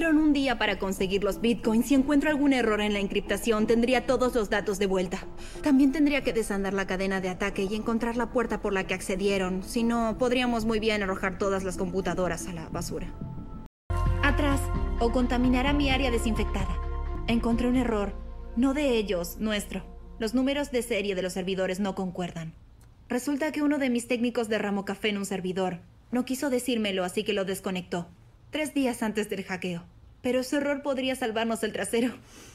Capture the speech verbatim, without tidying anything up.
dieron un día para conseguir los bitcoins. Si encuentro algún error en la encriptación, tendría todos los datos de vuelta. También tendría que desandar la cadena de ataque y encontrar la puerta por la que accedieron. Si no, podríamos muy bien arrojar todas las computadoras a la basura. Atrás, o contaminará mi área desinfectada. Encontré un error. No de ellos, nuestro. Los números de serie de los servidores no concuerdan. Resulta que uno de mis técnicos derramó café en un servidor. No quiso decírmelo, así que lo desconectó. Tres días antes del hackeo. Pero su error podría salvarnos el trasero.